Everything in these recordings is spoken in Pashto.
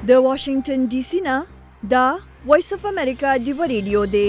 د واشنگټن ډي سي نه دا وایس اف امریکا ډیو ریډیو دی.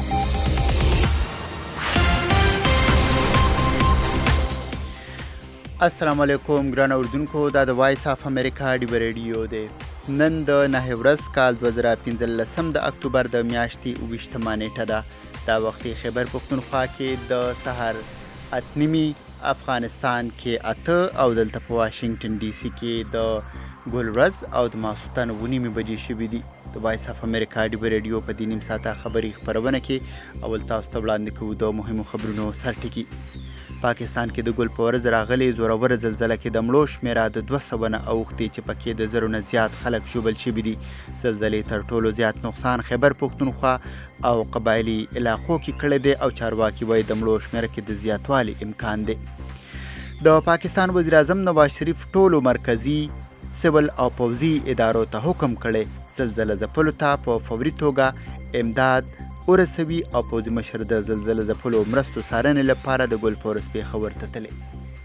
السلام علیکم ګران اوردونکو، دا د وایس اف امریکا ډیو ریډیو دی. نن د 9 ورځ کال 2015 د اکتوبر د میاشتې 28 نیټه ده. دا وختي خیبر پښتونخوا کې د سحر 8:30 افغانستان کې 8 او دلته په واشنگټن ډي سي کې د ګل ورځ او د ماسخوتن 9 بجې شوې دي. د وایس اف امریکا ډیو ریډیو په دې نیم ساعته خبري خبرونه کې اول تاسو ته وړاندې کوو د مهمو خبرونو سرټکی. پاکستان کې د ګل په ورځ راغلي زورور زلزلې کې د مړو شمیره د 200 نه اوښتې چې پکې د زرو نه زیات خلک ژوبل شوي دي. زلزلې تر ټولو زیات نقصان خیبر پښتونخوا او قبایلي علاقو کې کړی دی او چارواکي وایي د مړو شمیره کې د زیاتوالي امکان دی. د پاکستان وزیر اعظم نواز شریف ټولو مرکزی سیول او پوځي ادارو ته حکم کړی زلزله ځپلو ته په فوري توګه امداد ورسوي او پوځي مشر د زلزله ځپلو مرستو څارنې لپاره د ګل په ورځ پېښور ته تللی.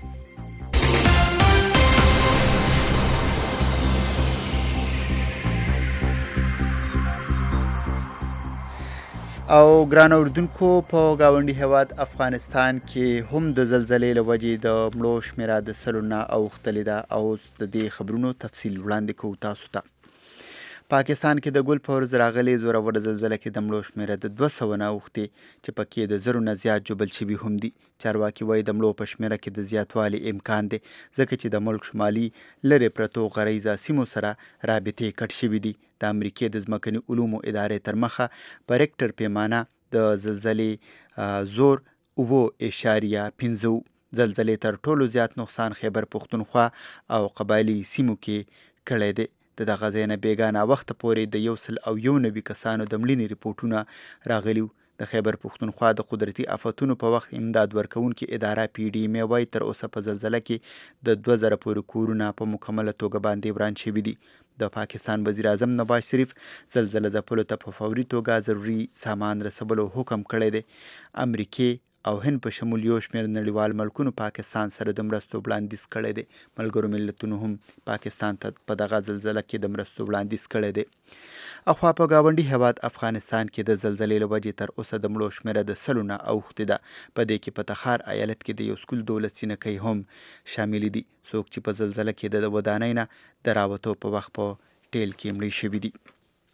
او ګران اردوونکو، په ګاونډي هیواد افغانستان کې هم د زلزلې له وجې د مړو شمیره د 100 نه اوښتلې ده او اوس د دې خبرونو تفصیل وړاندې کوو تاسو ته. پاکستان کې د ګل په ورځ راغلي زورور زلزله کې د مړو شمیره د 200 نه اوښتې چې پکې د زرو نه زیات ژوبل شوي هم دي. چارواکي وایي د مړو په شمیره کې د زیاتوالي امکان دی ځکه چې د ملک شمالي لرې پرتو غریزه سیمو سره رابطې کټ شوي دي. د امریکې د ځمکني علومو ادارې تر مخه په ریکټر پیمانه د زلزلې زور 7.5 زلزلې تر ټولو زیات نقصان خیبر پښتونخوا او قبایلي سیمو کې کړی دی. د دغه ځای نه بیګانه وخته پورې د 191 کسانو د مړینې ریپورټونه راغلي. د خیبر پښتونخوا د قدرتي آفتونو په وخت امداد ورکوونکې اداره PDM وایي تر اوسه په زلزله کې د 2000 پورې کورونه په مکمله توګه باندې وران شوي دي. د پاکستان وزیر اعظم نواز شریف زلزله ځپلو ته په فوري توګه ضروري سامان رسولو حکم کړی دی. امریکې او هند په شمول یو شمېر نړیوال ملکونو پاکستان سره د مرستو وړاندیز کړی دی. ملګرو ملتونو هم پاکستان ته په دغه زلزله کې د مرستو وړاندیز کړی دی. اخوا په ګاونډي هیواد افغانستان کې د زلزلې له وجې تر اوسه د مړو شمیره د 100 نه اوښتې ده. په دې کې په تخار ایالت کې د یو سکول 12 سینکۍ هم شامل دي. څوک چې په زلزله کې د ودانۍ نه د راوتو په وخت په ټیل کې مړه شوي دي.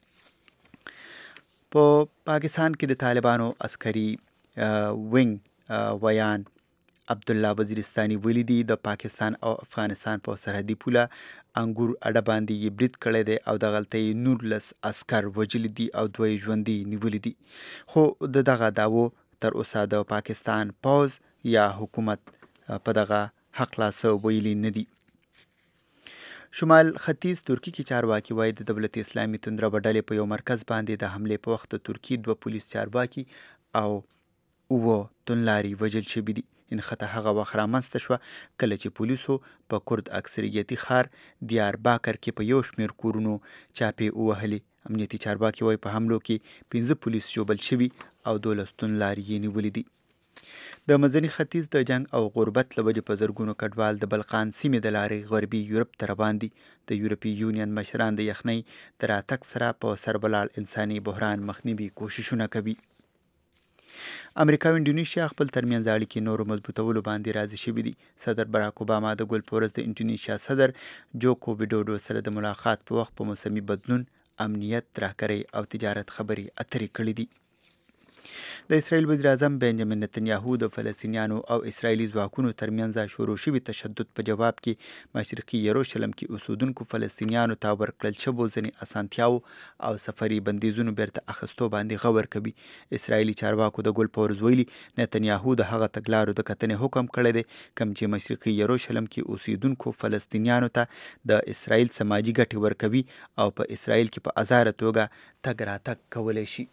په پاکستان کې د طالبانو عسکري وینګ ویان عبدالله وزیرستاني ویلي دي د پاکستان او افغانستان په سرحدي پوله انګور اډه باندې یې برید کړی دی او دغلته یې 19 عسکر وژلي دي او 2 ژوندي نیولي دي. خو د دغه دعوو تر اوسه د پاکستان پوځ یا حکومت په دغه هکله څه ویلي نه دي. شمال ختیځ ترکي کې چارواکي وایي د دولت اسلامي توندروه ډلې په یو مرکز باندې د حملې په وخت د ترکي 2 پولیس چارواکي او 7 توندلاري وژل شوي دي. نښته هغه وخت رامنځته شوه کله چې پولیسو په کرد اکثریتي ښار دیارباکر کې په یو شمېر کورونو چاپې ووهلې. امنیتي چارواکي وایي په حملو کې 15 پولیس ژوبل شوي او 12 توندلاري یې نیولي دي. د منځني ختیځ د جنگ او غربت له وجې په زرګونو کډوال د بلقان سیمې د لارې غربي یورپ ته روان دي. د یورپي یونین مشران د یخنۍ د راتګ سره په سر ولاړ انساني بحران مخنیوي کوششونه کوي. امریکا او انډونیشیا خپل ترمنځ اړیکې نورو مضبوطولو باندې راضي شوي دي. صدر براک اوباما د ګل په ورځ د انډونیشیا صدر جوکو ویډوډو سره د ملاقات په وخت په موسمي بدلون، امنیت، ترهګرۍ او تجارت خبرې اترې کړې دي. د اسرائیل وزیر اعظم بنجامین نتنیاهو د فلسطینیانو او اسرائیلي ځواکونو ترمنځ شروع شوي تشدد په جواب کې مشرقي یروشلم کې اوسېدونکو فلسطینیانو ته ورکړل شوو ځینې اسانتیاوو او سفري بندیزونو بیرته اخیستو باندې غور کوي. اسرائیلي چارواکو د ګل په ورځ ویلي نتنیاهو د هغه تګلارو د کتنې حکم کړی دی کوم چې مشرقي یروشلم کې اوسېدونکو فلسطینیانو ته د اسرائیل سماجي ګټې ورکوي او په اسرائیل کې په ازاده توګه تګ راتګ کولی شي.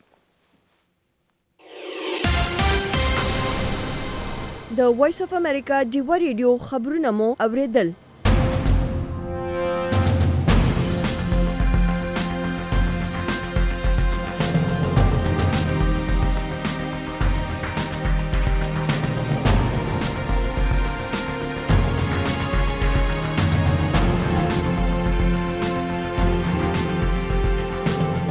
د وایس اف امریکا ډیو ریډیو خبرونه مو اوریدل.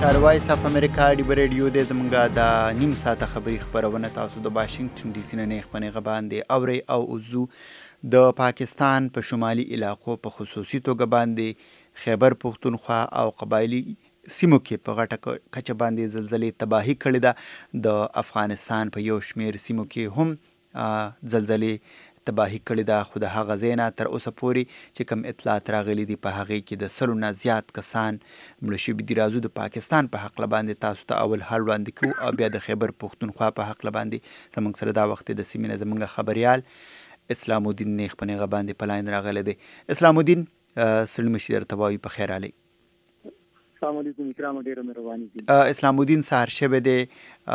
وایس اف امریکا ډیبه ریډیو د زمونږه د نیم ساعته خبري خبرونه تاسو د واشنگټن ډي سي نه خبرونه باندې اوري او عضو د پاکستان په شمالي علاقو په خصوصي توګه باندې خیبر پختونخوا او قبایلی سیمو کې په غټه کچه باندې زلزلې تباهي کړې ده. د افغانستان په یو شمیر سیمو کې هم زلزلې تباهي کړې ده، خو د هغه ځای نه تر اوسه پورې چې کوم اطلاعات راغلي دي په هغې کې د 100 نه زیات کسان مړه شوي دي. راځو د پاکستان په حقله باندې تاسو ته اول حال وړاندې کوو او بیا د خیبر پختونخوا په حقله باندې زموږ سره دا وخت د سیمې نه زموږ خبریال اسلام الدین نیغ په نیغه باندې په لاین راغلی دی. اسلام الدین ستړي مشي درته وایو، په خیر راغلی. السلام علیکم اکرام، ډېره مهرباني دي. اسلام الدین سهار شوی دی،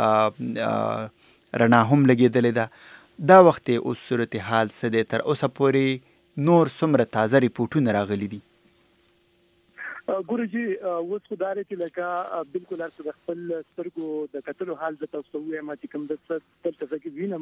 رڼا هم لګېدلې ده. دا وخت اوس صورتحال څه دی؟ تر اوسه پورې نور څومره تازه ریپورټونه راغلي دي؟ ګورجی اوس خو دا دی چې لکه بالکل هر څه د خپل سترګو د کتلو حال زه تاسو ته وایم چې کوم د دلته کې وینم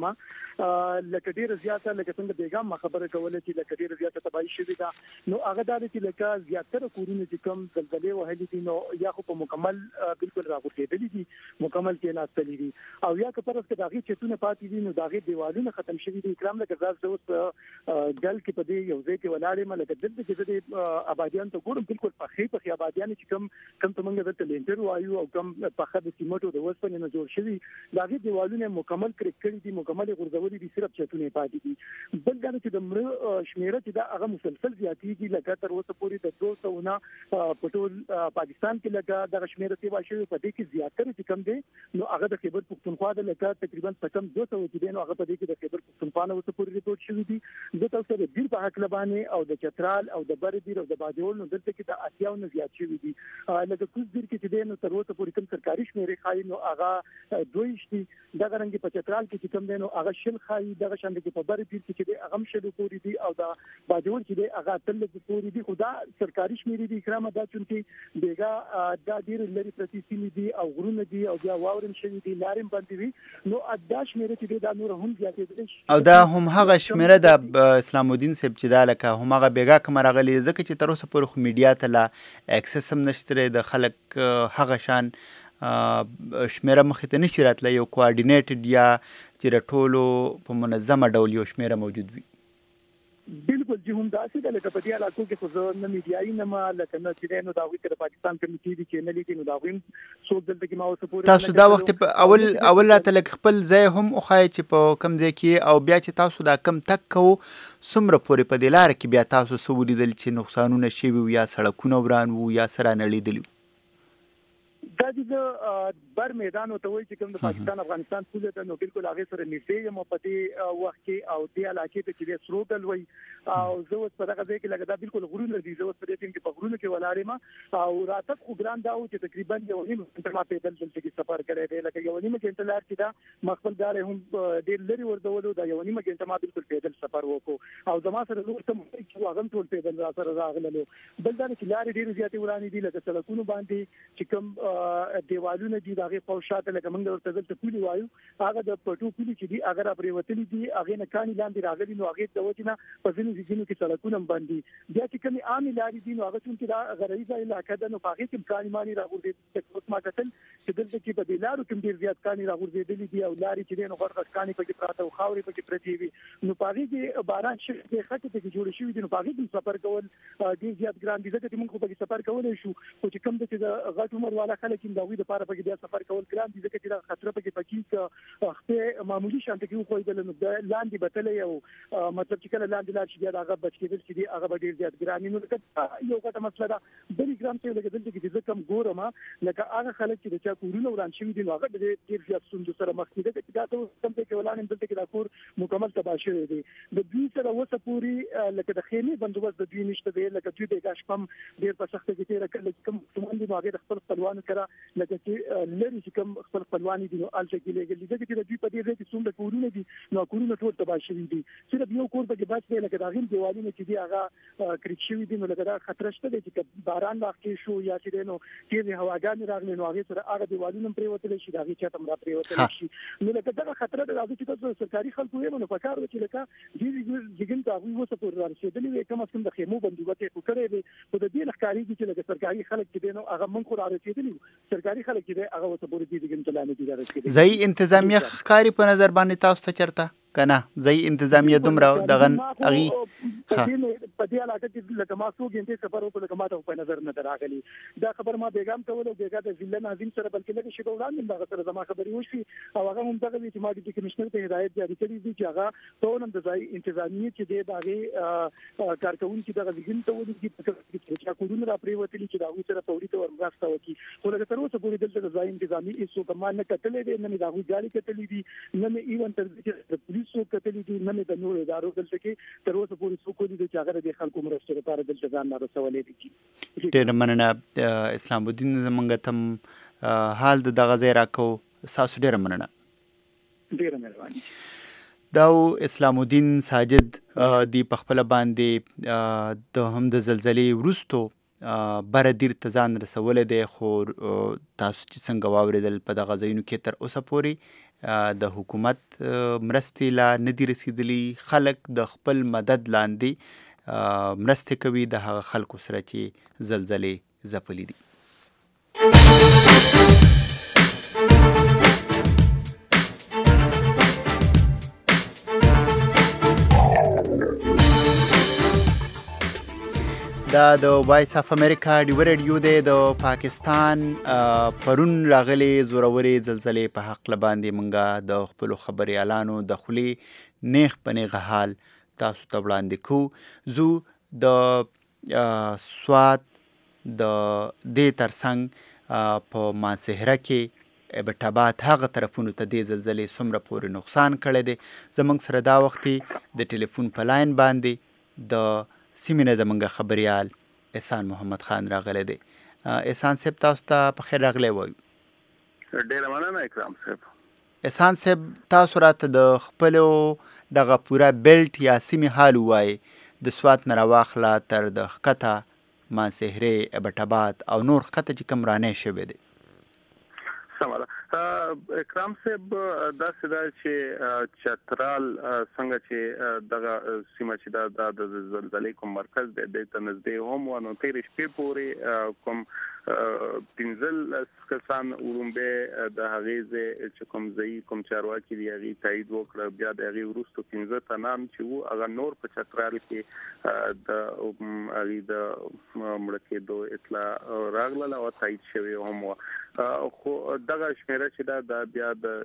لکه ډېره زیاته لکه څنګه بیګم ما خبره کوله چې لکه ډېره زیاته تباهي شوې ده. نو هغه دا دی چې لکه زیاتره کورونه چې کوم زلزلې وهلي دي نو یا خو په مکمل بالکل راغورځېدلي دي، مکمل کېناستلي دي، او یا که پرس کې د هغې چتونه پاتې دي نو د هغې دیوالونه ختم شوي دي. اکرام لکه زه اوس ګل کې په دې یو ځای کې ولاړ یم، لکه دلته چې زه د آبادیانو ته ګورم بالکل پخې آبادیان چې کوم ته موږ دلته لینټر وایو او کوم پخه د سیمټو د وسپنې نه جوړ شوي د هغې دیوالونه مکمل کرک کړي دي، مکمل غورځولي دي، صرف چتونه پاتې دي. بل دا چې د مړه شمیره چې دا هغه مسلسل زیاتېږي، لکه تر اوسه پورې د 200 نه په ټول پاکستان کې لکه دغه شمیره تیبا شوې، په دې کې زیاتره چې کم دی نو هغه د خیبر پختونخوا د لکه تقریبا کم 200 چې دی نو هغه په دې کې د خیبر پختونخوا نه اوسه پورې ریپورټ شوي دي. زه تاسو د دیر په هکله باندې او د چترال او د بردیر او د باجوړ نو دلته کې د 80 نه زیات شوي دي. لکه کوز دیر کې چې دی نو تر اوسه پورې کوم سرکاري شمیرې ښایي نو هغه 2 دي. دغه رنګ په چترال کې چې کوم دی نو هغه 10 ښایي، دغه شان کې په بردیر کې چې دی هغه 10 پورې دي او د باجوړ چې دی هغه 13 پورې دي. خو دا سرکاري شمیرې دي اکرامه، دا چونکې بیګا دا ډېر لري پرتې سیمې دي او غرونه دي او بیا واورم شوي دي، لارې باندې وي، نو دا شمیرې چې دی دا نور هم زیاتېدلی شي. او دا هم هغه شمیره د اسلام الدین صاحب چې دا لکه هم هغه بیګا کومه راغلې، ځکه چې تر اوسه پورې خو میډیا ته لا اکسس هم نشته، د خلک هغه شان شمیره مخې ته نشي راتلی، یو کوارډینیټډ یا چې د ټولو په منظمه ډول یو شمیره موجود وي. بالکل جی هم داسې ده لکه په دې علاقو کې خو زه نه میډیایي نه ما لکه نه چې دی نو د هغوی که د پاکستان کمیټې دي چینلې دي نو د هغوی هم څوک دلته کې ما اوسه پورې تاسو دا وخت په اول راته لږ خپل ځای هم وښایئ چې په کوم ځای کې او بیا چې تاسو دا کم تګ کوو څومره پورې په دې لاره کې بیا تاسو څه ولیدل چې نقصانونه شوي وو یا سړکونه وران وو یا څه رانړېدلي وو؟ دا د بر میدان ته وایي چې کوم د پاکستان افغانستان پوله ده نو بالکل هغې سره نږدې یم په دې وخت کې او دې علاقې ته چې دی سروګل وایي او زه اوس په دغه ځای کې لکه دا بالکل غرونه دي، زه اوس په دې ټیم کې په غرونو کې ولاړ یم او راتګ خو ګران دا و چې تقریبا 1.5 غنټه ما پیدل دلته کې سفر کړی دی، لکه 1.5 غنټه لار چې دا ما خپل ګاډی هم ډېر لرې ورځولو، دا 1.5 غنټه ما بالکل پیدل سفر وکړو او زما سره نور څه چې هغه هم ټول پیدل را سره راغللو. بل دا چې لارې ډېرې زیاتې ورانې دي، لکه سړکونو باندې چې کوم دیوالونه دي د هغې پوشاته لکه موږ ورته دلته پولې وایو، هغه د پټو پولې چې دي هغه راپرېوتلي دي، هغې نه کاڼي لاندې راغلي نو هغې د وجې نه په ځینو ځینو کې سړکونه هم بند دي. بیا چې کومې عامې لارې دي نو هغه چونکې دا غرایزه علاقه ده نو په هغې کې هم کاڼي ماڼي راغورځېدلي. اوس ما کتل چې دلته کې په دې لارو کې هم ډېر زیات کاڼي راغورځېدلي دي او لارې چې دی نو غټ غټ کاڼي پکې پراته او خاورې پکې پرتې وي، نو په هغې کې باران شوي دی، خټې پکې جوړې شوي دي، نو په هغې کې سفر کول ډېر زیات ګران دي، ځکه چې موږ خو پکې سفر کولی شو، خو چې کوم ده چې د غټ عمر والا خلک یې د هغوی دپاره پکې بیا سفر کول ګران دي، ځکه چې دا خطره پکې که خپې معمولي شانته کې وښویدله نو د لاندې به تلی او مطلب چې کله لاندې لاړ شي بیا د هغه بچ کېدل چې دي هغه به ډېر زیات ګران وي. نو لکه یو غټه مسله ده. بل ګرام چې لکه دلته کې چې زه کوم ګورم لکه هغه خلک چې د چا کورونه وران شوي دي نو هغه د ډېر زیات ستونزو سره مخ دي، ځکه چې دا ته کوم ځای کې ولاړ یم دلته کې دا کور مکمل تباه شوی دی. د دوی سره اوسه پورې لکه د خیمې بندوبست د دوی نشته دی، لکه دوی بیګا شپه هم ډېر په سخته کې تېره کړله چې کوم ماشومان دي نو هغې د خپل خپلوانو سره لکه چې لرې چې کوم خپل خپلوان دي نو هلته کې لېږلي، ځکه چې د دوی په دې ځای کې څومره کورونه دي نو کورونه ټول تباه شوي دي، صرف یو کور پکې بچ دی، لکه د هغې دیوالونه چې دي هغه کرک شوي دي، نو لکه دا خطره شته دی چې که باران واقع شو یا چې دی نو تېزې هواګانې راغلې نو هغې سره هغه دیوالونه هم پرېوتلی شي، د هغې چت هم را پرېوتلی شي. نو لکه دغه خطره ده، راځي چې تاسو سرکاري خلکو ویل نو پکار ده چې لکه ډېرې ځیګن ته هغوی اوسه پورې را رسېدلي وي، کم از کم د خیمو بندوبست یې خو کړی دی، خو د دې نه ښکارېږي چې لکه سرکاري خلک چې دی نو هغه موږ خو را رسېدلي وو، سرکاري خلک چې هغه وسه پورې دي کوم چلانه دي راځي ځای انتظامیه ښکاری په نظر باندې تاسو ته چرته کنه ځای انتظامیه دومره دغه اغي په دې علاقه کې لکه ما څو غنټې سفر وکړ لکه ما ته په نظر نه راغلی دا خبر ما بیګام ته ولو بیګا د ضلع ناظم سره بلکې لکه شي وړاندې دا سره زما خبري وشي او هغه هم دغه چې ما د کمشنر ته هدایت جاری کړی دي چې هغه ټول د ځای انتظامیه چې د دغه کارکونکو دغه ځین ته ودی چې کورونه را پریوتلی چې دا وو سره پوري ته ورغاسته وکي خو لکه تر اوسه پورې دلته ځای انتظامی هیڅ کومه نه کتلې دي نه دا وو جاری کتلې دي نه ایون تر دې چې پولیسو کتلې دي نه د نور ادارو دلته کې تر اوسه پورې څوک دي چې هغه د خلکو مرسته لپاره دلته ځان رسولې دي. ډېر مننه اسلام الدین زمونږ ته حال دغه ځای راکو تاسو ډېر مننه. ډېر مهرباني. دا اسلام الدین ساجد دی په خپل باندې د هم د زلزلې وروستو بره دیر ته ځان رسولې دی خو تاسو چې څنګه واورېدل په دغه ځایونو کې تر اوسه پورې د حکومت مرستې لا نه دي رسیدلي خلک د خپل مدد لاندې مرستې کوي د هغه خلکو سره چې زلزلې ځپلي دي. دا د وایس اف امریکا ډیو ریډیو دی د پاکستان پرون راغلي زورورې زلزلې په حق باندې مونږه د خپل خبريالانو د خولي نیغ پنیغه حال تاسو ته وړاندې کوو. زو د سوات د دې ترڅنګ په ماسهره کې ابټابات هغه طرفونو ته د زلزلې څومره پورې نقصان کړی دی زمونږ سره دا وختي د ټلیفون په لاین باندې د سیمینه زمونږ خبريال احسان محمد خان راغلی دی. احسان صاحب تاسو ته په خیر راغلی وایو. ډېر مننه اکرام صاحب. احسان صاحب تاسو راته د خپلو دغه پوره بیلټ یا سیمې حال ووایي د سوات نه راواخله تر د ښکته ماسهرې ابټاباد او نور ښکته چې کوم رانې شوی دی. سمه ده اکرام صاحب داسې ده چې چترال څنګه چې دغه سیمه چې د زلزلې کوم مرکز دی د ته نږدې هم و نو تېرې شپې پورې کوم 15 کسان ورومبه د هغې ځای چې کوم ځای کوم چارواکي دی هغې تایید وکړه بیا د هغې وروستو 15 تنان چې وو هغه نور په چترال کې د هغې د مړه کېدو اطلاع راغله او تایید شوی هم و خو دغه شمیره چې دا بیا د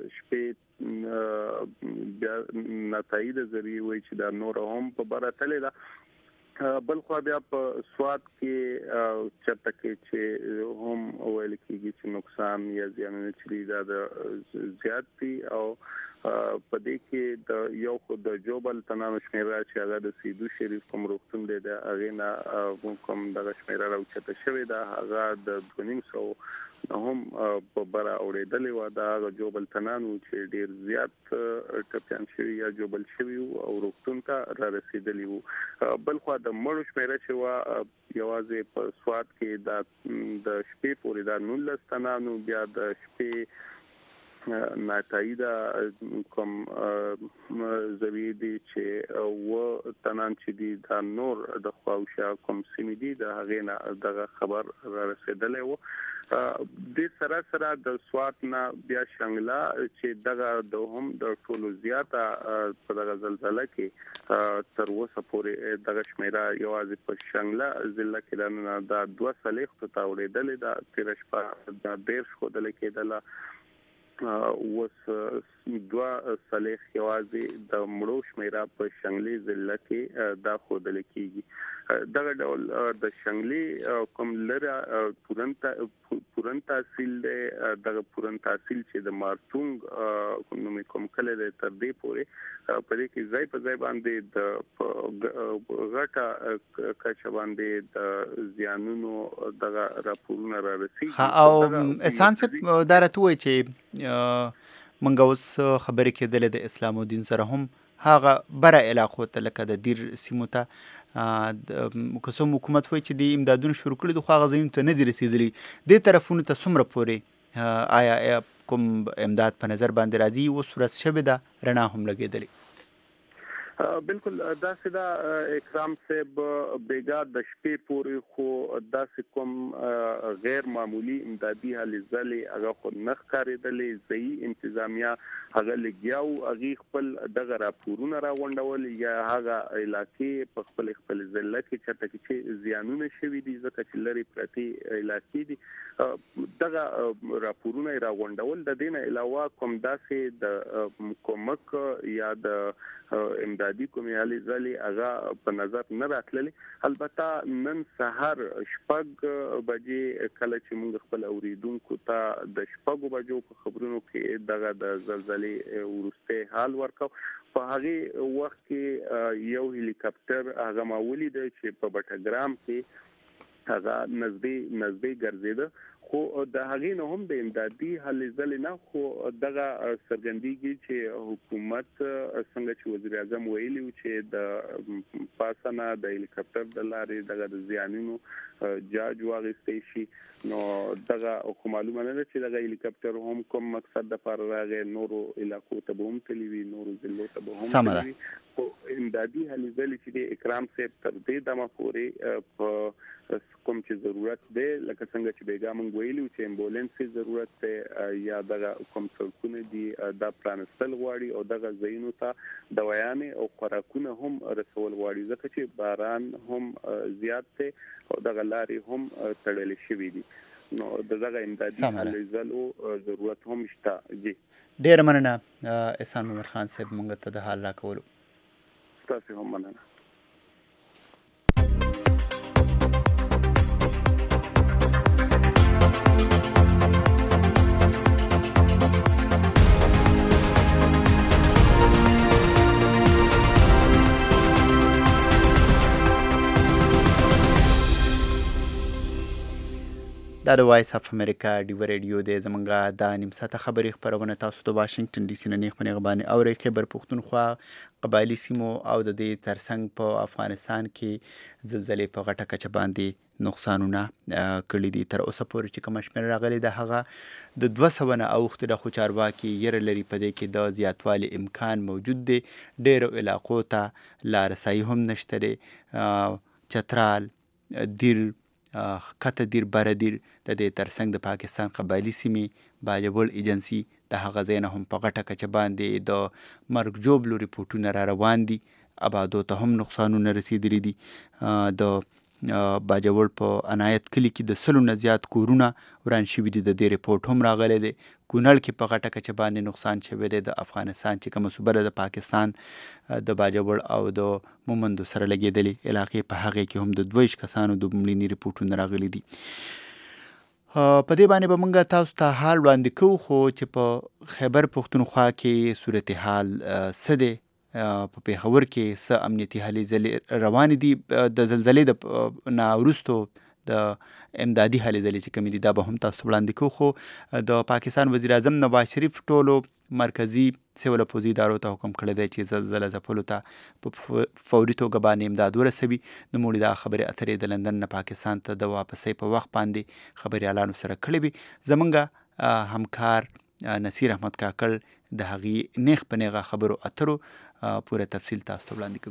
شپې بیا نتایید ذریعہ وایي چې دا نور هم په بره تللی ده بل خو بیا په سوات کې چرته کې چې هم ویل کېږي چې نقصان یا زیانونه چې دا د زیات دي او په دې کې د یو خو د جوبل تنانو شمیره چې هغه د سیدو شریف کوم روغتون دی د هغې نه کوم دغه شمیره راوچته شوې ده هغه د 250 هم په بره اورېدلې وه دا هغه جوبل تنان و چې ډېر زیات ټپیان شوي یا جوبل شوي وو او روغتون ته را رسېدلي وو. بل خوا د مړو شمیره چې وه یوازې په سوات کې د شپې پورې دا 19 تنان و بیا د شپې ناتاییده کوم زوی دي چې و تنان چې دي دا نور د خواوشا کوم سیمې دي د هغې نه دغه خبر را رسېدلی و. د سره د سوات نه بیا شنګلا چې دغه د هم د ټولو زیاته په دغه زلزلہ کې تر اوسه پورې دغه شمیره یوازې په شنګلا ضلع کې دا 2 صلیخ ته اورېدلې ده تېره شپه دا 10 ښودل کېدله اوس 2 صلیخ یوازې د مړو شمیره په شنګلي ضلع کې دا ښودل کېږي. دغه ډول د شنګلي کوم لره پورن تحصیل دی دغه پورن تحصیل چې د مارتونګ نومې کوم کلی دی تر دې پورې په دې کې ځای په ځای باندې د غټه کچه باندې د زیانونو دغه راپورونه را رسېږي. او احسان صاحب دا راته ووایي چې موږ اوس خبرې کېدلې د اسلام الدین سره هم هغه بره علاقو ته لکه د دیر سیمو ته کوم حکومت وایي چې د امدادونه شروع کړي دي خو هغه ځایونو ته نه دي رسېدلي دې طرفونو ته څومره پورې آیا کوم امداد په نظر باندې راځي اوس ورځ شوې ده رڼا هم لګېدلې؟ بالکل دا سدا اکرام صاحب بیګا د شپې پورې خو داسې کوم غیر معمولی امدادي هلې ځلې هغه خو نخ کارېدلې ځایي انتظامیه هغه لګیاو هغه خپل دغه راپورونه راغونډول یا هغه علاقې په خپل ضلع کې چاته کې زیانونه شوي دي ځکه چې لري پرتي علاقې دي دغه راپورونه راغونډول د دینه علاوه کوم داسې د کومک یا د امدادي کومې هلې ځلې هغه په نظر نه راتللې البته نن سحر شپږ بجې کله چې موږ خپل اوریدونکو ته د شپږ بجو په خبرونو کې دغه د زلزلې ورسته حال ورکاو په هغه وخت کې یو هلیکاپټر هغه ماولي دی چې په بټګرام کې هغه نږدې ګرځیده خو د هغې نه هم د امدادي هلې ځلې نه خو دغه څرګندېږي چې حکومت څنګه چې وزیر اعظم ویلي چې د پاسنه د هلیکاپټر د لارې دغه د زیانونو جاج واغستی شي نو دغه معلومه نه ده چې دغه هلیکاپټر هم کوم مقصد د پر راغی نورو علاقو ته به هم تللی وي نورو ضلعو ته به هم تللی وي خو امدادي هلې ځلې چې د اکرام صاحب تر دې دمه پورې په کوم چې ضرورت دی لکه څنګه چې بیګا موږ ویلو چې امبولانس ضرورت دی یا دغه کوم څوکونه دي د پرانستل غواړي او دغه ځایونو ته دوايانې او خوراکونه هم رسول غواړي ځکه چې باران هم زیات دی او دغه لارې هم تړلې شوې دي نو دغه امدادي هلې ځلو ضرورت هم شته جی ډېره مننه احسان محمد خان صاحب موږ ته د حال راکولو تاسو هم مننه دا د وایس اف امریکا ډیو ریډیو دی زمونږه د نیم ساعته خبري خپرونه تاسو د واشنگټن ډي سي نه نیغ په نیغ باندې اورئ خیبر پښتونخوا قبایلي سیمو او د دې ترڅنګ په افغانستان کې زلزلې په غټه کچه باندې نقصانونه کړي دي تر اوسه پورې چې کومه شمېره راغلې ده هغه د 200 نه اوښتې ده خو چارواکي یره لري په دې کې د زیاتوالي امکان موجود دی ډېرو علاقو ته لارسایي هم نشته دی چترال دیر کته دیر بره دیر د دې ترڅنګ د پاکستان قبایلي سیمې باجوړ ایجنسي د هغه ځای نه هم په غټه کچه باندې د مرګ ژوبلو ریپورټونه را روان دي آبادو ته هم نقصانونه رسیدلي دي د باجوړ په عنایت کلي کې د 100 نه زیات کورونه وران شوي دي د دې ریپورټ هم راغلی دی کونړ کې په غټه کچه باندې نقصان شوی دی د افغانستان چې کومه صوبه ده د پاکستان د باجوړ او د مومندو سره لګېدلې علاقې په هغې کې هم د 22 کسانو د مړینې ریپورټونه راغلي دي په دې باندې به موږ تاسو ته حال وړاندې کوو خو چې په خیبر پښتونخوا کې صورتحال څه دی په پیښور کې څه امنیتي هلې ځلې روانې دي د زلزلې نه وروستو د امدادي هلې ځلې چې کومې دي دا به هم تاسو وړاندې کوو خو د پاکستان وزیر اعظم نواز شریف ټولو مرکزي سیول پوځي ادارو ته حکم کړی دی چې زلزله ځپلو ته په فوري توګه باندې امداد ورسوي نوموړي دا خبرې اترې د لندن نه پاکستان ته د واپسۍ په وخت باندې خبریالانو سره کړې وي زمونږ همکار نصیر احمد کاکړ د هغې نیغ په نیغه خبرو اترو پورا تفصیل تاسو ته وړاندې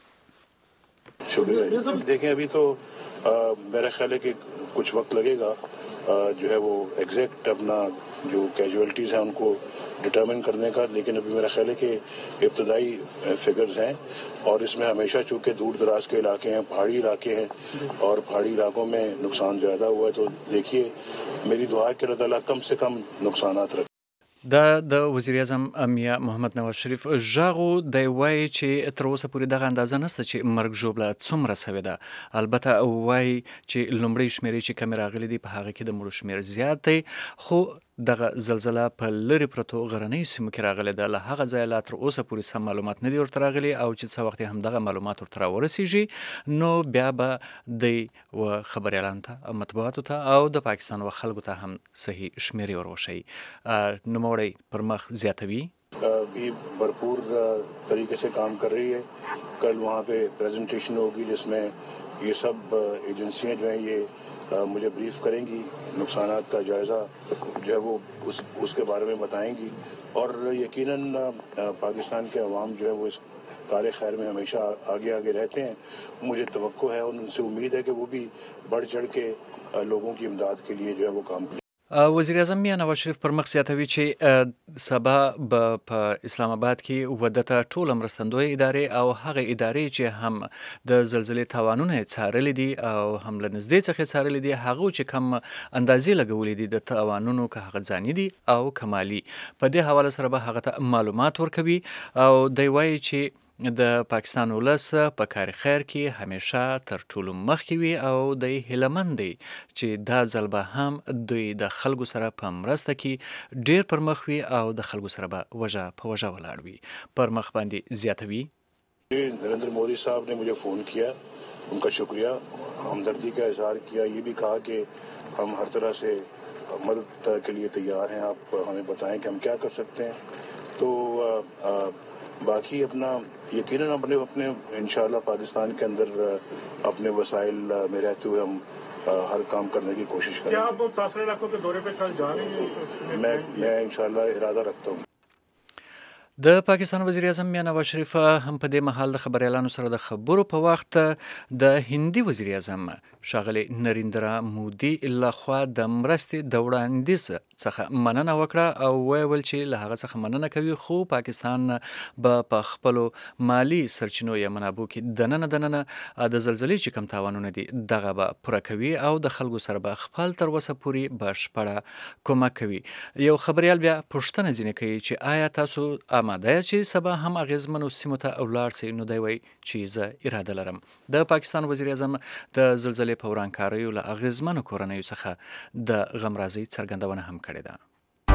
کوو शुक्रिया देखें अभी तो मेरा ख्याल है कि कुछ वक्त लगेगा जो है वो एग्जैक्ट अपना जो कैजुअलिटीज़ हैं उनको डिटर्मिन करने का लेकिन अभी मेरा ख्याल है कि इब्तदाई फिगर्स हैं और इसमें हमेशा चूँकि दूर दराज के इलाके हैं पहाड़ी इलाके हैं और पहाड़ी इलाकों में नुकसान ज़्यादा हुआ है तो देखिए मेरी दुआ है कि अल्लाह ताला कम से कम नुकसानात रखें دا د وزیر اعظم میا محمد نواز شریف ژغو دی وایي چې تر اوسه پورې دغه اندازه نشته چې مرګ ژوبله څومره سوې ده البته وایي چې لومړی شمېرې چې کمې راغلي دي په هغه کې د مړو شمېر زیات دی خو دغه زلزله په لرې پرتو غرنیو سیمو کې راغلې ده له هغه ځایه لا تر اوسه پورې سم معلومات نه دي ورته راغلي او چې څه وخت همدغه معلومات ورته راورسیږي نو بیا به دی و خبریالانو ته مطبوعاتو ته او د پاکستان و خلکو ته هم صحیح شمېرې وروښیي نوموړی پر مخ زیاتوي भी भरपूर तरीके से काम कर रही है कल वहाँ पे प्रेजेंटेशन होगी जिसमें ये सब एजेंसियां जो हैं ये मुझे ब्रीफ करेंगी, नुकसानात का जायज़ा जो है वो उसके बारे में बताएंगी और यकीनन पाकिस्तान के अवाम जो है वो इस कार्य खैर में हमेशा आगे आगे रहते हैं। मुझे तवक्को है और उनसे उम्मीद है कि वो भी बढ़ चढ़ के लोगों की इमदाद के लिए जो है वो काम करें। وزیر اعظم میاں نواز شریف پر مخ زیاتوي چې سبا په اسلام آباد کې ودته ټول مرستندوی ادارې او هغه ادارې چې هم د زلزلې تاوانونه څارلې دي او هم له نږدې څخه څارلې دي هغه چې کم اندازې لګولې دي د تاوانونو که هغه ځاني دي او کمالي په دې حواله سره به هغه معلومات ورکوي او دی وایي چې د پاکستان ولس په کار خیر کې همیشه تر ټولو مخکې وي او د هیلمن دی چې دا ځل به هم دوی د خلکو سره په مرسته کې ډیر پر مخ وي او د خلکو سره به وجه په وجه ولاړ وي. پر مخ باندې زیاتوي. नरेंद्र मोदी साहब ने मुझे फ़ोन किया, उनका शुक्रिया, हमदर्दी का इजहार किया, ये भी कहा कि हम हर तरह से मदद के लिए तैयार हैं, आप हमें बताएं कि हम क्या कर सकते हैं. तो बाकी अपना यकीनन अपने इंशाल्लाह पाकिस्तान के अंदर अपने वसाइल में रहते हुए हम हर काम करने की कोशिश करें. क्या आप तासर इलाकों के दौरे पे कल जा रहे हैं? मैं इंशाल्लाह इरादा रखता हूँ. د پاکستان وزیر اعظم میاں نواز شریف هم په دې مهال د خبريالانو سره د خبرو په وخت د هندي وزیر اعظم ښاغلی نریندرا مودي لخوا د مرستې د وړاندیز څخه مننه وکړه او ویل چې له هغه څخه مننه کوي خو پاکستان به په خپلو مالی سرچینو یا منابعو کې دننه د زلزلې چې کم تاوانونه دي دغه به پوره کوي او د خلکو سره به خپل تر وسه پورې بشپړه کومک کوي. یو خبريال بیا پوښتنه ځینې کوي چې آیا تاسو ماده چې سبا هم اغیزمنو سیمو ته ولاړ سي. نو دی وایي چې زه اراده لرم. د پاکستان وزیر اعظم د زلزلې په ورانکاریو له اغیزمنو کورنیو څخه د غمرازۍ څرګندونه هم کړې ده.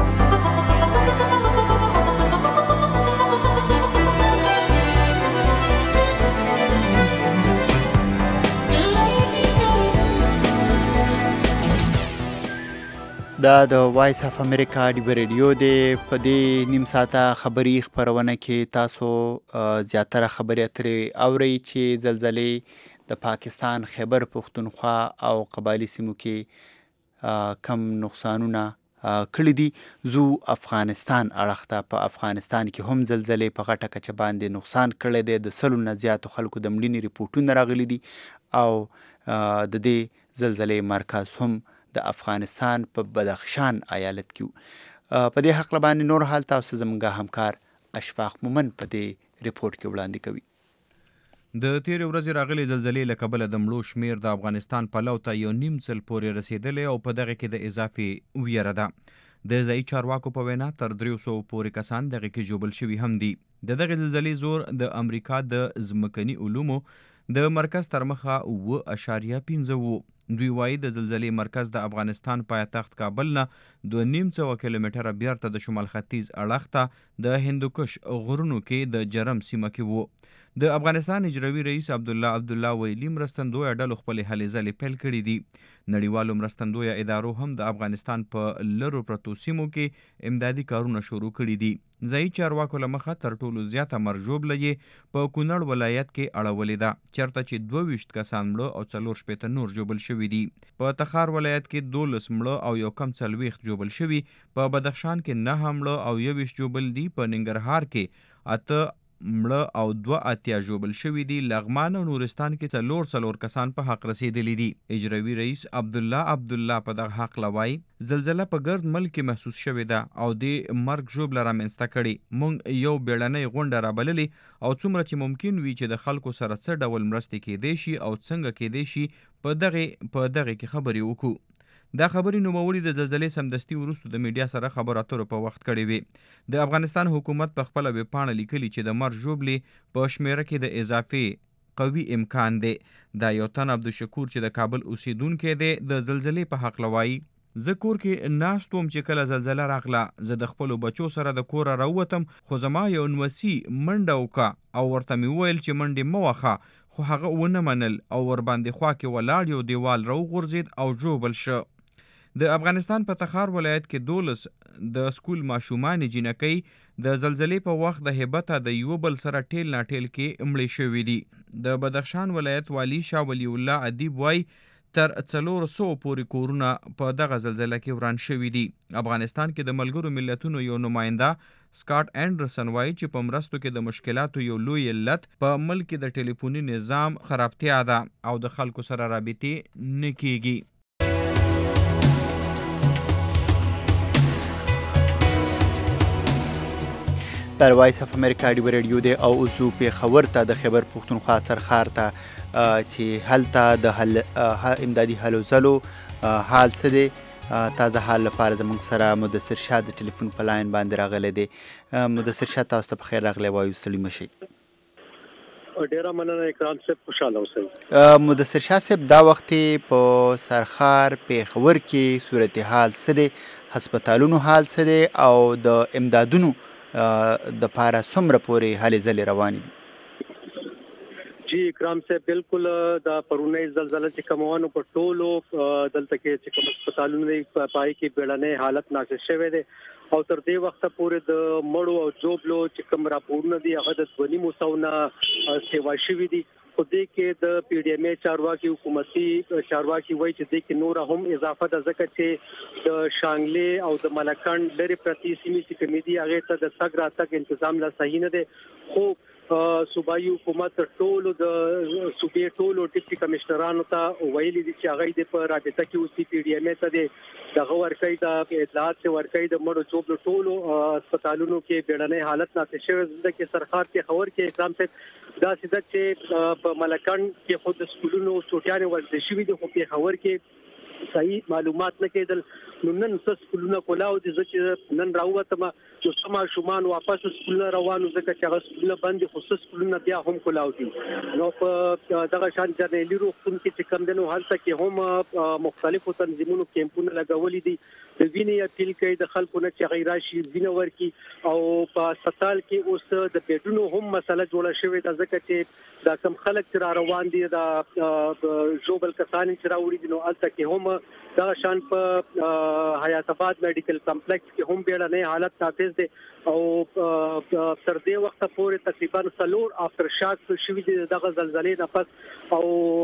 دا د وایس اف امریکا ډیو ریډیو دی. په دې نیم ساعته خبري خبرونه کې تاسو زیاتره خبرې اترې اورئ چې زلزلې د پاکستان خیبر پختونخوا او قبایلی سیمو کې کم نقصانونه کړي دي. زو افغانستان اړخ ته په افغانستان کې هم زلزلې په غټه کچه باندې نقصان کړی دی. د 100 نه زیاتو خلکو د مړینې ریپورټونه راغلي دي او د دې زلزلې مرکز هم د افغانستان په بدخشان ایالت کې. په دې حق باندې نور حال تاسو زموږ همکار اشفاق مومن په دې ریپورت کې وړاندې کوي. د تیر ورځې راغلي زلزلې له کبله د مړو شمیر د افغانستان پلو ته یو نیم څل پورې رسیدلی او په دغه کې د اضافي ویره ده. د ځایي چارواکو په وینا تر 300 پورې کسان دغه کې ژوبل شوي هم دي. د دغه زلزلې زور د امریکا د ځمکني علومو د مرکز تر مخه 7.5 و. دوی وایي د زلزلې مرکز د افغانستان پایتخت کابل نه 2.5 کیلومتره بیرته د شمال ختیځ اړخ ته د هندوکش غرونو کې د جرم سیمه کې و. د افغانستان اجروي رئیس عبدالله ویلي مرستندویه ډلو خپلې هلې ځلې پیل کړي دي. نړیوالو مرستندویه ادارو هم د افغانستان په لرو پرتو سیمو کې امدادي کارونه شروع کړي دي. ځایي چارواکو له مخه تر ټولو زیاته مرژوبله یې په کونړ ولایت کې اړولې ده چېرته چې 22 کسان مړه او 4 نور ژوبل شوي دي. په تخار ولایت کې 12 مړه او یو کم 40 ژوبل شوي. په بدخشان کې 9 مړه او 21 ژوبل دي. په ننګرهار کې 8 مړه او 2 ژوبل شوي دي. لغمان او نورستان کې 4 کسان په حق رسیدلی دي. اجروي رئیس عبدالله په دغه حق لوای زلزله په ګرد ملک کې محسوس شوې ده او د مرګ ژوبله رامنځته کړي. موږ یو بیړنۍ غونډه رابللې او څومره چې ممکن وي چې د خلکو سره څه ډول مرستې کېدی شي او څنګه کېدی شي په دغه کې خبرې وکړو. دا خبرې نوموړي د زلزلې سمدستي وروسته د میډیا سره خبرو اترو په وخت کړې وې. د افغانستان حکومت په خپله ویبپاڼه لیکلي چې د مرګ ژوبلې په شمیره کې د اضافې قوي امکان دی. دا یو تن عبدالشکور چې د کابل اوسیدونکی دی د زلزلې په حق لوایي زه کور کې ناست وم چې کله زلزله راغله. زه د خپلو بچو سره د کوره راووتم خو زما یو نوسي منډه وکړه او ورته مې وویل چې منډې مه وهه خو هغه ونه منل او ورباندې خوا کې ولاړ یو دیوال راوغورځېد او ژوبل شه. د افغانستان په تخار ولایت کې 12 د سکول ماشومان جنکۍ د زلزلې په وخت د هیبته د یو بل سره ټیل ناټیل کې مړې شوې دي. د بدخشان ولایت والی شاه ولی الله ادیب وای تر 400 پورې کورونه په دغه زلزلې کې وران شوي دي. افغانستان کې د ملګرو ملتونو یو نماینده سکاټ انډرسن وایي چې په مرستو کې د مشکلاتو یو لوی علت په ملک کې د ټلیفوني نظام خرابتیا ده او د خلکو سره رابطې نه کیږي. در وایس اف امریکا ډیو ریډیو دی او اوسو په خبر ته د خیبر پښتونخوا سرخار ته چې هلته د امدادي هلو ځلو حال څه دی. تازه حال لپاره زموږ سره مدثر شاه د ټلیفون په لاین باندې راغلی دی. مدثر شاه تاسو ته په خیر راغلی وایو، ستړي مشئ. ډیره مننه اکرام صاحب، خوشاله اوسئ. مدثر شاه صاحب دا وخت په سرخار پیښور کې صورتحال څه دی، هسپتالونو حال څه دی او د امدادونو د پاره څومره پورې هلې ځلې روانې دي؟ جی اکرام صاحب، بالکل دا پرونی زلزلہ چې کومانو په ټولو دلته کې چې کوم هسپتالونو دی پای کې بیړنۍ حالت ناشې شوی دی او تر دې وخت پورې د مړو او جوبلو چې کوم راپورونه دي هغه د 2.5 نه سیوا شوي دي. خو دې کې د پی ډی ایم ای چارواکي حکومتي چارواکي وایي چې دې کې نور هم اضافه ده، ځکه چې د شانګلې او د ملکند لري پرتی سیمې چې کومې دي هغه ته د تګ راتګ تنظیم لا صحیح نه دی. خو صوبایي حکومت ټولو د صوبې ټولو ډیپټي کمشنرانو ته ویلي دي چې هغه د په رابطه کې اوسې پی ډی ایم ای ته دغه ورکړی د اطلاعات څخه ورکړی د مړو جوبلو ټولو هسپتالونو کې بیړنۍ حالت ناشې شوی ده چې سرخار کې خبر کې اکرام صاحب دا سیده چې په ملکند کې خود سکولونو چوټیانې ورته شوي دي، خو په خبر کې صحیح معلومات نه کېدل. نو نن سکولونه کولاو دي چې نن راووتم نو سما شومان واپس سکولونه روانو ځکه چې هغه سکولونه باندې خصوص سکولونه بیا هم کولاو دي. نو په دغه شان جرنیلی روغتون کې چې کم دنو هلته کې هم مختلفو تنظیمونو کیمپونه لګولي دي. د وینې اپیل کوي د خلکو نه چې غیر راشي وینه ورکي او په هسپتال کې اوس د بیډونو هم مسله جوړه شوې ده ځکه چې دا کم خلک چې را روان دي دا جوبل کسان چې راوړي دي نو هلته کې هم دا شان په حیات آباد میډیکل کمپلیکس کې هم بیړنۍ حالت نافذ دي او تر دې وخت پورې تقریبا 4 افټر شاک شوي دي دغه زلزلې نه پس.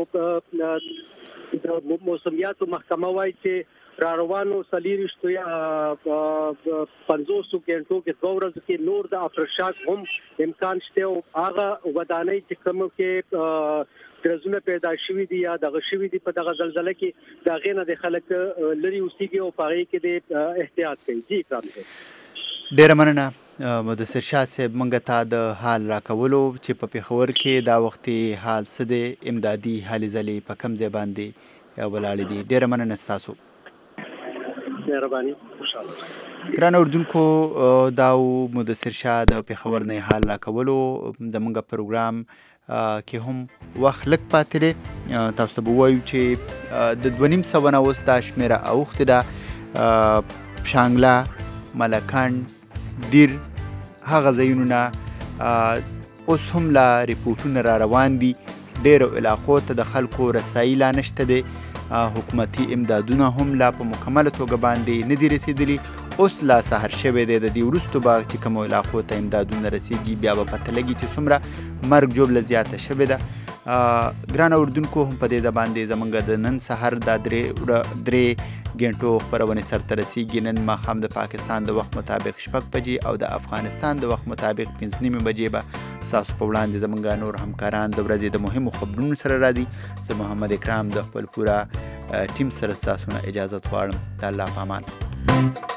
او د موسمیاتو محکمه وایي چې را روانو 4 یا 500 غنټو کې 2 ورځې کې نور د افټر شاک هم امکان شته او هغه ودانۍ چې کوم کې درزونه پیدا شوي دي یا دغه شوي دي په دغه زلزلې کې دا غینه د خلک لري اوسېږي او پاره کې د احتیاط کوي. جی اکرام صاحب ډیره مننه مدثر شاه صاحب، مونږ ته د حال راکولو چې په پیښور کې دا وخت حال څه دی، امدادي هلې ځلې په کوم ځای باندې ولاړې دي. ډیره مننه ستاسو، مهرباني، خوشاله. ګران اردوونکو، دا مدثر شاه د پیښور نه حال راکولو. زمونږ پروګرام کې هم وخت لږ پاتې دی. تاسو ته به ووایو چې د 2.5 نه اوس دا شمېره اوښتې ده. شانګله، ملکند، دیر، هغه ځایونو نه اوس هم لا ریپورټونه را روان دي. ډېرو علاقو ته د خلکو رسایي لا نشته دی. حکومتي امدادونه هم لا په مکمله توګه باندې نه دي رسیدلي. اوس لا سهار شوی دی. د دې وروستو به چې کومو علاقو ته امدادونه رسیږي بیا به پته لګي چې څومره مرګ جوړله زیاته شوې ده. ګرانه اردوونکو، هم په دې باندې زموږ د نن سهار دا 3 غنټو خپرونې سرته رسیږي. نن ماښام د پاکستان د وخت مطابق 6 بجې او د افغانستان د وخت مطابق 5:30 بجې به ستاسو په وړاندې زموږ نور همکاران د ورځې د مهمو خبرونو سره راځي. زه محمد اکرام د خپل پوره ټیم سره ستاسو نه اجازه غواړم. د الله په امان.